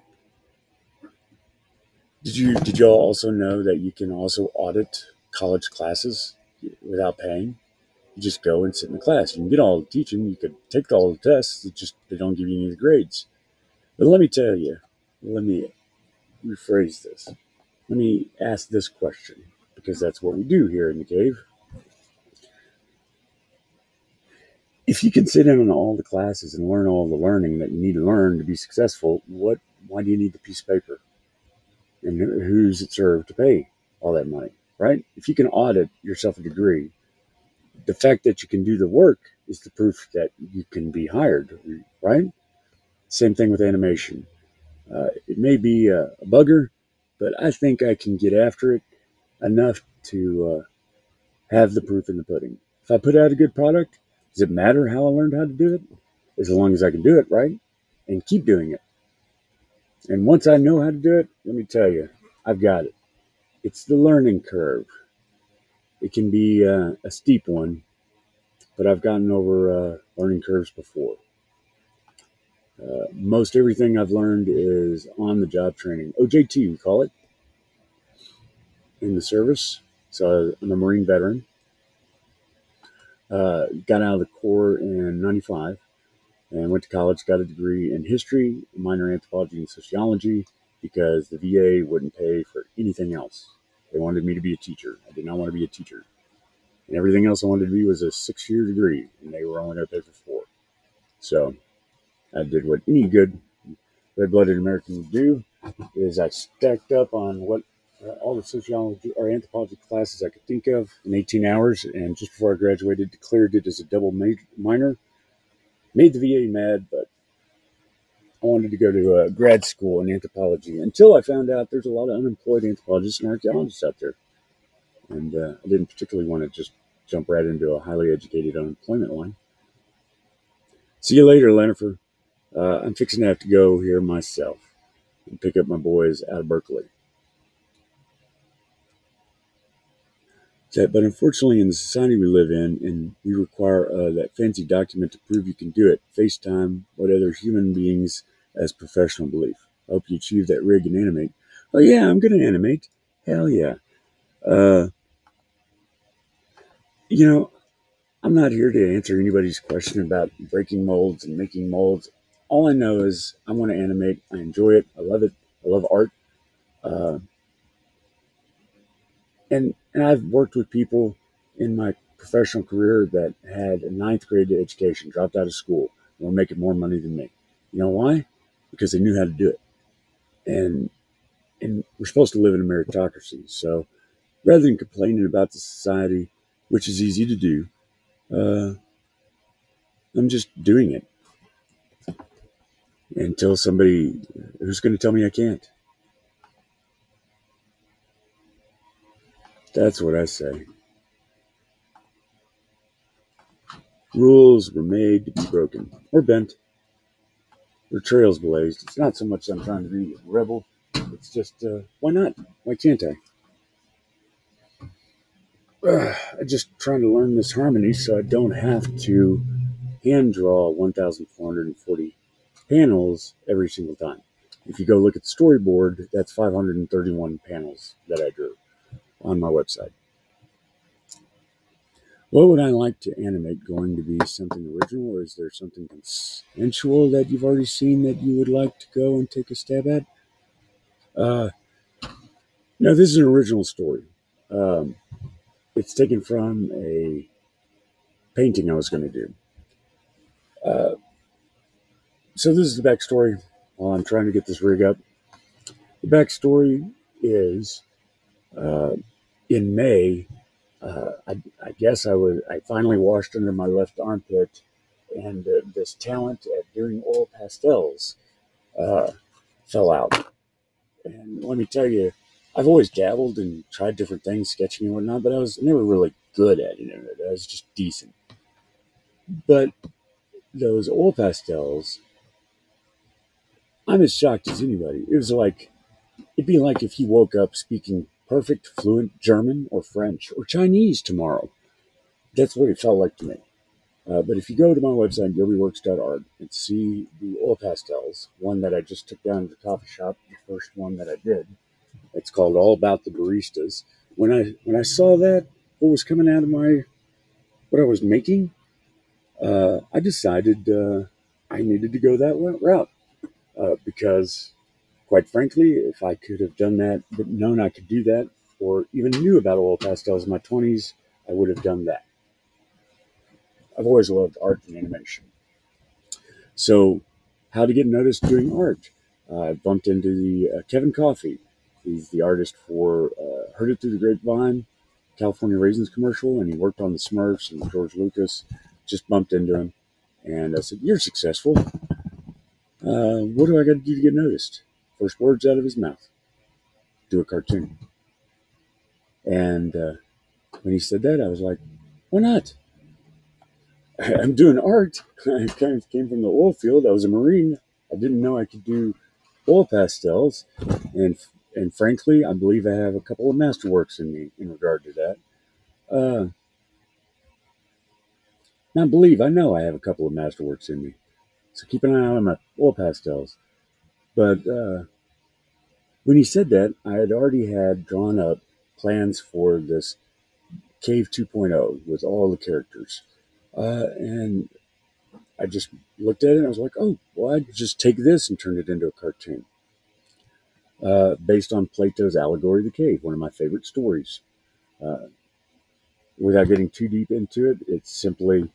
Did you did y'all also know that you can also audit college classes without paying? You just go and sit in the class. You can get all the teaching. You could take all the tests. It just they don't give you any of the grades. But let me tell you. Let me rephrase this. Let me ask this question because that's what we do here in the cave. If you can sit in on all the classes and learn all the learning that you need to learn to be successful, what? Why do you need the piece of paper? And who's it served to pay all that money, right? If you can audit yourself a degree, the fact that you can do the work is the proof that you can be hired, right? Same thing with animation. Uh, it may be a, a bugger, but I think I can get after it enough to uh, have the proof in the pudding. If I put out a good product, does it matter how I learned how to do it? As long as I can do it, right? And keep doing it. And once I know how to do it, let me tell you, I've got it. It's the learning curve. It can be uh, a steep one, but I've gotten over uh, learning curves before. Uh, most everything I've learned is on the job training. O J T, we call it, in the service. So I'm a Marine veteran. Uh, got out of the Corps in ninety-five and went to college, got a degree in history, a minor in anthropology and sociology, because the V A wouldn't pay for anything else. They wanted me to be a teacher. I did not want to be a teacher. And everything else I wanted to be was a six-year degree, and they were only going to pay for four. So I did what any good red-blooded American would do, is I stacked up on what uh, all the sociology or anthropology classes I could think of in eighteen hours, and just before I graduated, declared it as a double major, minor. Made the V A mad, but I wanted to go to uh, grad school in anthropology until I found out there's a lot of unemployed anthropologists and archaeologists out there. And uh, I didn't particularly want to just jump right into a highly educated unemployment line. See you later, Lennifer. Uh, I'm fixing to have to go here myself and pick up my boys out of Berkeley. That, but unfortunately, in the society we live in, and we require uh, that fancy document to prove you can do it, FaceTime, what other human beings as professional belief. I hope you achieve that rig and animate. Oh yeah, I'm going to animate. Hell yeah. Uh, you know, I'm not here to answer anybody's question about breaking molds and making molds. All I know is I want to animate. I enjoy it. I love it. I love art. Uh, and and I've worked with people in my professional career that had a ninth grade education, dropped out of school, and were making more money than me. You know why? Because they knew how to do it. And and we're supposed to live in a meritocracy. So rather than complaining about the society, which is easy to do, uh, I'm just doing it until somebody who's going to tell me I can't. That's what I say. Rules were made to be broken or bent or trails blazed. It's not so much I'm trying to be a rebel. It's just, uh, why not? Why can't I? Uh, I'm just trying to learn this harmony so I don't have to hand draw one thousand four hundred forty panels every single time. If you go look at the storyboard, that's five hundred thirty-one panels that I drew on my website. What would I like to animate going to be something original, or is there something consensual that you've already seen that you would like to go and take a stab at? Uh, no, this is an original story. Um, it's taken from a painting I was going to do. Uh, so this is the backstory while I'm trying to get this rig up. The backstory is uh, in May, uh, I, I guess I was I finally washed under my left armpit, and uh, this talent at doing oil pastels uh, fell out. And let me tell you, I've always dabbled and tried different things, sketching and whatnot, but I was never really good at it. I was just decent. But those oil pastels, I'm as shocked as anybody. It was like, it'd be like if you woke up speaking perfect, fluent German or French or Chinese tomorrow. That's what it felt like to me. Uh, but if you go to my website, yobi works dot org, and see the oil pastels, one that I just took down to the coffee shop, the first one that I did, it's called All About the Baristas. When I when I saw that, what was coming out of my, what I was making, uh, I decided uh, I needed to go that route uh, because, quite frankly, if I could have done that, but known I could do that, or even knew about oil pastels in my twenties, I would have done that. I've always loved art and animation. So, how to get noticed doing art? Uh, I bumped into the uh, Kevin Coffey. He's the artist for uh, Heard It Through the Grapevine, California Raisins commercial, and he worked on the Smurfs and George Lucas. Just bumped into him, and I said, "You're successful. Uh, what do I got to do to get noticed?" First words out of his mouth: "Do a cartoon." And uh, when he said that, I was like, "Why not?" I'm doing art. I kind of came from the oil field. I was a Marine. I didn't know I could do oil pastels, and and frankly, I believe I have a couple of masterworks in me in regard to that. Uh, not believe, I know I have a couple of masterworks in me. So keep an eye out on my oil pastels. But uh, when he said that, I had already had drawn up plans for this Cave 2.0 with all the characters, uh, and I just looked at it and I was like, oh, well, I'd just take this and turn it into a cartoon. Uh, based on Plato's Allegory of the Cave, one of my favorite stories. Uh, without getting too deep into it, it's simply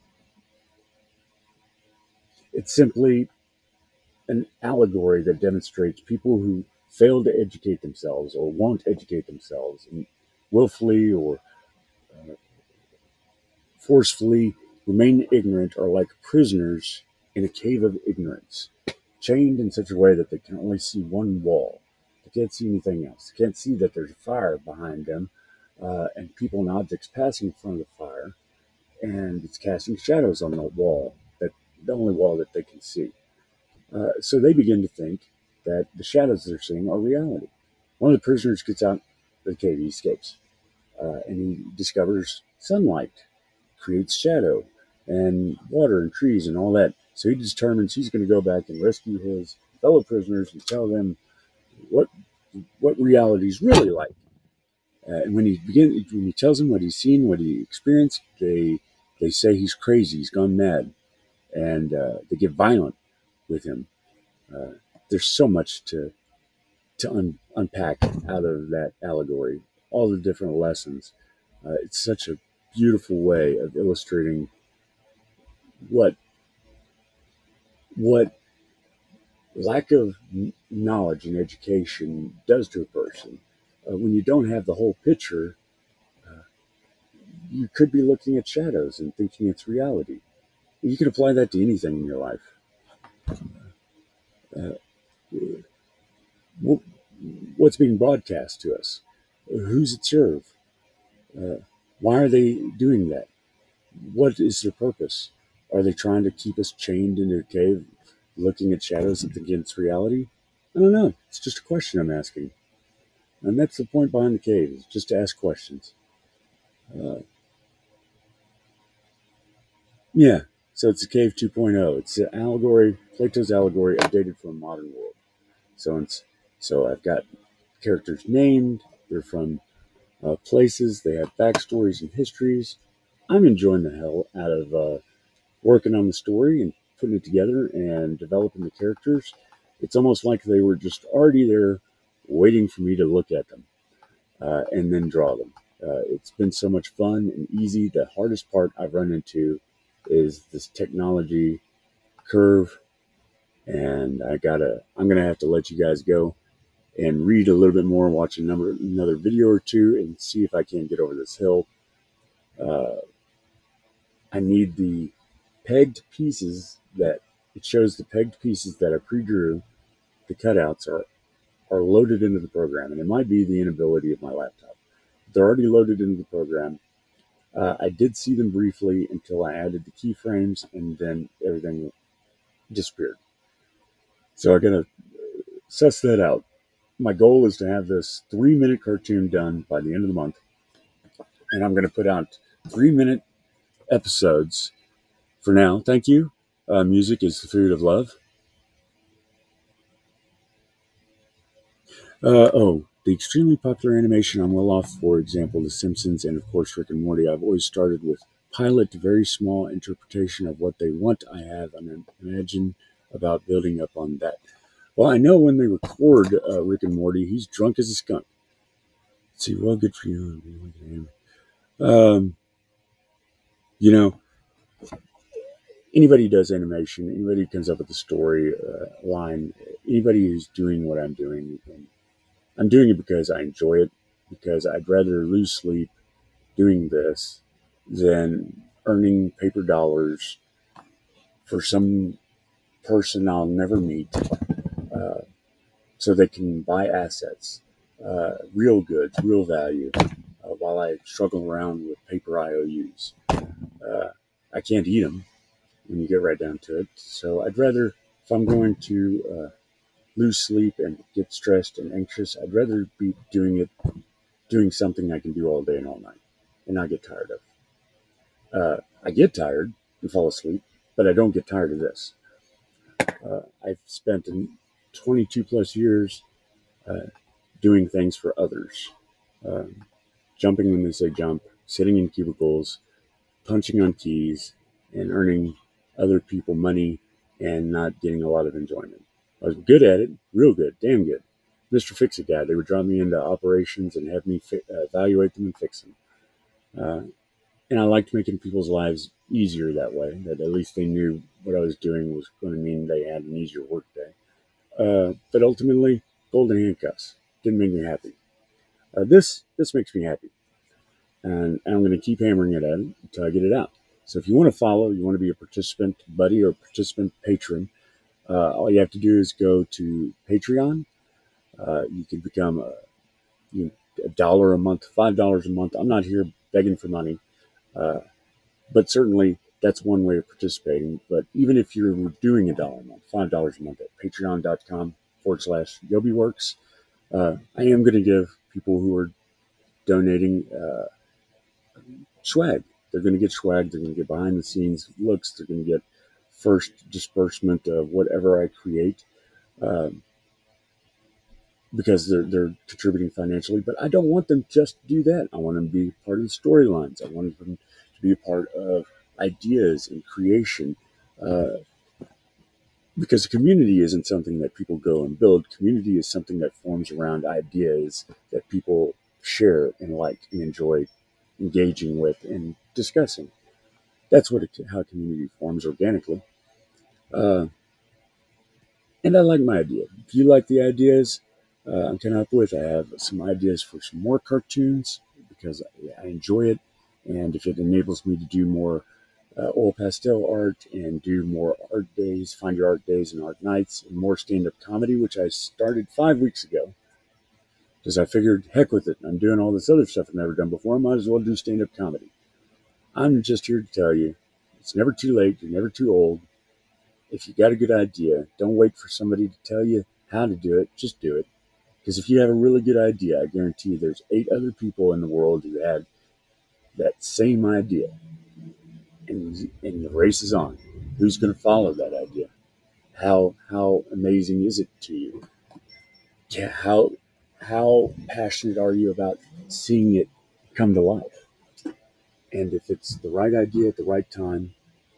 it's simply an allegory that demonstrates people who fail to educate themselves or won't educate themselves and willfully or uh, forcefully remain ignorant are like prisoners in a cave of ignorance, chained in such a way that they can only see one wall. They can't see anything else. They can't see that there's a fire behind them uh, and people and objects passing in front of the fire, and it's casting shadows on the wall, that the only wall that they can see. Uh, so they begin to think that the shadows they're seeing are reality. One of the prisoners gets out of the cave, he escapes, uh, and he discovers sunlight creates shadow and water and trees and all that. So he determines he's going to go back and rescue his fellow prisoners and tell them what what reality is really like. Uh, and when he begins, when he tells them what he's seen, what he experienced, they they say he's crazy, he's gone mad, and uh, they get violent with him. Uh, there's so much to to un- unpack out of that allegory, all the different lessons. Uh, it's such a beautiful way of illustrating what what lack of knowledge and education does to a person. Uh, when you don't have the whole picture, uh, you could be looking at shadows and thinking it's reality. You can apply that to anything in your life. Uh, what's being broadcast to us? Who's it serve? Uh, why are they doing that? What is their purpose? Are they trying to keep us chained in a cave, looking at shadows against reality? I don't know. It's just a question I'm asking. And that's the point behind the cave, is just to ask questions. Uh, yeah, so it's a cave 2.0. It's an allegory, Plato's allegory, updated for a modern world. So it's, so I've got characters named. They're from uh, places. They have backstories and histories. I'm enjoying the hell out of uh, working on the story and putting it together and developing the characters. It's almost like they were just already there waiting for me to look at them uh, and then draw them. Uh, it's been so much fun and easy. The hardest part I've run into is this technology curve, and I gotta. I'm gonna have to let you guys go and read a little bit more, watch a number, another video or two, and see if I can't get over this hill. Uh, I need the pegged pieces that it shows the pegged pieces that I pre-drew. The cutouts are are loaded into the program, and it might be the inability of my laptop. They're already loaded into the program. Uh, I did see them briefly until I added the keyframes, and then everything disappeared. So I gotta suss that out. My goal is to have this three minute cartoon done by the end of the month, and I'm gonna put out three minute episodes for now. Thank you. Uh, music is the food of love. Uh, oh, the extremely popular animation I'm well off, for example, The Simpsons and, of course, Rick and Morty. I've always started with pilot to very small interpretation of what they want. I have an imagine about building up on that. Well, I know when they record uh, Rick and Morty, he's drunk as a skunk. Let's see, well, good for you. Um, you know, anybody who does animation, anybody who comes up with a story uh, line, anybody who's doing what I'm doing, and I'm doing it because I enjoy it, because I'd rather lose sleep doing this than earning paper dollars for some person I'll never meet uh, so they can buy assets, uh, real goods, real value, uh, while I struggle around with paper I O Us. Uh, I can't eat them when you get right down to it. So I'd rather, if I'm going to uh, lose sleep and get stressed and anxious, I'd rather be doing it, doing something I can do all day and all night and not get tired of. Uh, I get tired and fall asleep, but I don't get tired of this. Uh, I've spent twenty-two plus years uh, doing things for others, um, jumping when they say jump, sitting in cubicles, punching on keys, and earning other people money and not getting a lot of enjoyment. I was good at it, real good, damn good. Mister Fix-It Guy. They would drop me into operations and have me fi- uh, evaluate them and fix them. Uh, and I liked making people's lives easier that way, that at least they knew what I was doing was going to mean they had an easier workday. Uh, but ultimately, golden handcuffs didn't make me happy. Uh, this this makes me happy, and, and I'm going to keep hammering it at it until I get it out. So if you want to follow, you want to be a participant buddy or participant patron, uh, all you have to do is go to Patreon. Uh, you can become a, you, a dollar a month, five dollars a month. I'm not here begging for money. Uh, But certainly that's one way of participating. But even if you're doing a dollar a month, five dollars a month at patreon.com forward slash YobiWorks, uh, I am going to give people who are donating uh, swag. They're going to get swag. They're going to get behind the scenes looks. They're going to get first disbursement of whatever I create um, because they're, they're contributing financially. But I don't want them just to do that. I want them to be part of the storylines. I want them to be a part of ideas and creation. Uh, because community isn't something that people go and build. Community is something that forms around ideas that people share and like and enjoy engaging with and discussing. That's what it, how community forms organically. Uh, and I like my idea. If you like the ideas uh, I'm coming up with, I have some ideas for some more cartoons because I, I enjoy it. And if it enables me to do more uh, oil pastel art and do more art days, find your art days and art nights, and more stand-up comedy, which I started five weeks ago because I figured, heck with it. I'm doing all this other stuff I've never done before. I might as well do stand-up comedy. I'm just here to tell you, it's never too late. You're never too old. If you got a good idea, don't wait for somebody to tell you how to do it. Just do it. Because if you have a really good idea, I guarantee you there's eight other people in the world who had that same idea. And, and the race is on. Who's going to follow that idea? How how amazing is it to you? Yeah, how how passionate are you about seeing it come to life? And if it's the right idea at the right time,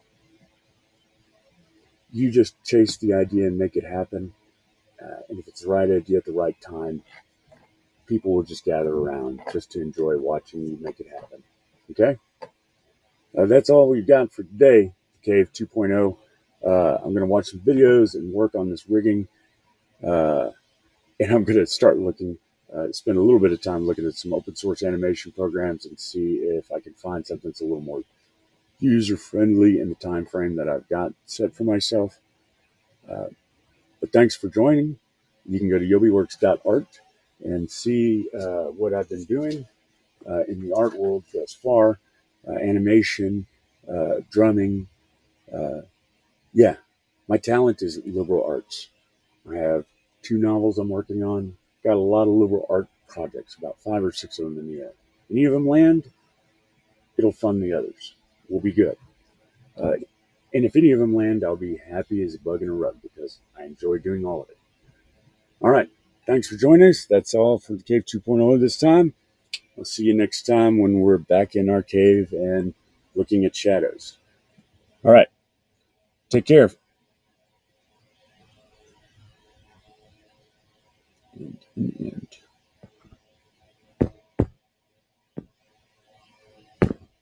you just chase the idea and make it happen. Uh, and if it's the right idea at the right time, people will just gather around just to enjoy watching you make it happen. Okay? Uh, that's all we've got for today, Cave 2.0. Uh, I'm going to watch some videos and work on this rigging. Uh, and I'm going to start looking, uh, spend a little bit of time looking at some open source animation programs and see if I can find something that's a little more user friendly in the time frame that I've got set for myself. Uh, but thanks for joining. You can go to yobiworks dot art and see uh, what I've been doing uh, in the art world thus far. Uh, animation, uh, drumming. Uh, yeah, my talent is liberal arts. I have two novels I'm working on. Got a lot of liberal art projects, about five or six of them in the air. Any of them land, it'll fund the others. We'll be good. Uh, and if any of them land, I'll be happy as a bug in a rug because I enjoy doing all of it. All right. Thanks for joining us. That's all for the Cave 2.0 this time. I'll see you next time when we're back in our cave and looking at shadows. All right. Take care. And, and, and.